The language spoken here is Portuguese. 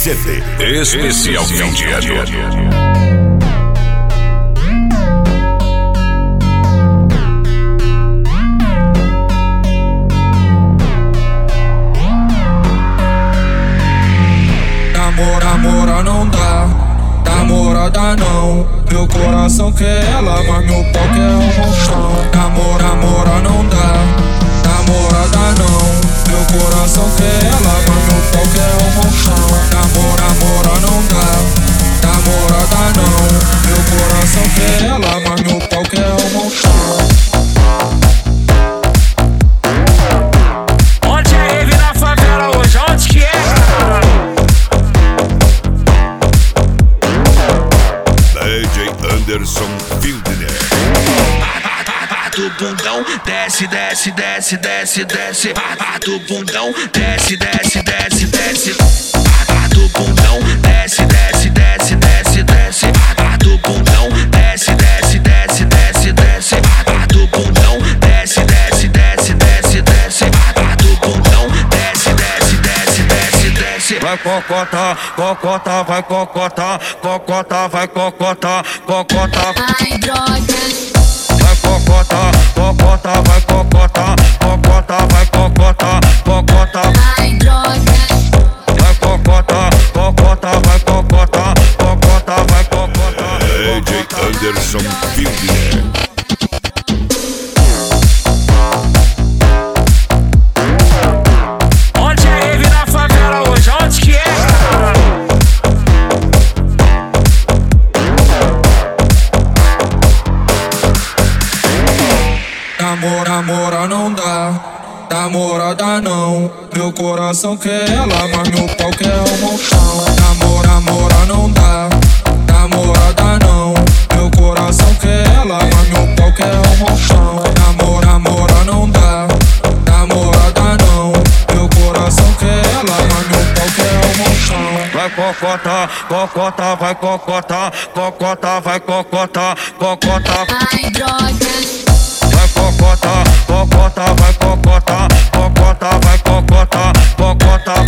CD especial fim de ano. Namora não dá, namorada não. Meu coração quer ela, mas meu pau quer um montão. Namora não dá, namorada não. Meu coração quer ela, mas meu pau quer um montão. Namora não dá, namorada não. Meu coração quer ela, mas meu pau quer um montão. Onde é rave na favela hoje? Onde que é? DJ Anderson Wildner. Do bundão, desce, desce, desce, desce, desce. Do bundão, desce, desce, desce, desce. Do bundão, desce, desce, desce, desce, desce. Do bundão, desce, desce, desce, desce, desce. Do bundão, desce, desce, desce, desce, desce. Do bundão, desce, desce, desce, desce, desce. Vai cocota, cocota, vai cocota, cocota, vai cocota, cocota. Ai, droga. Vai cocota, cocota, vai cocota, cocota, vai cocota, cocota. Ai, droga. Vai cocota, cocota, vai cocota, cocota, vai cocota. DJ Anderson Wildner. Onde é rave na favela hoje? Onde que é? Namora não dá, namorada não. Meu coração quer ela, mas meu pau quer um montão. Namora não dá, namorada não. Meu coração quer ela, mas meu pau quer um montão. Namora não dá, namorada não. Meu coração quer ela, mas meu pau quer um montão. Vai cocota, cocota, vai cocota, cocota, vai cocota, cocota. Ai, droga. Vai cocota, cocota, vai cocota, cocota, vai cocota, cocota.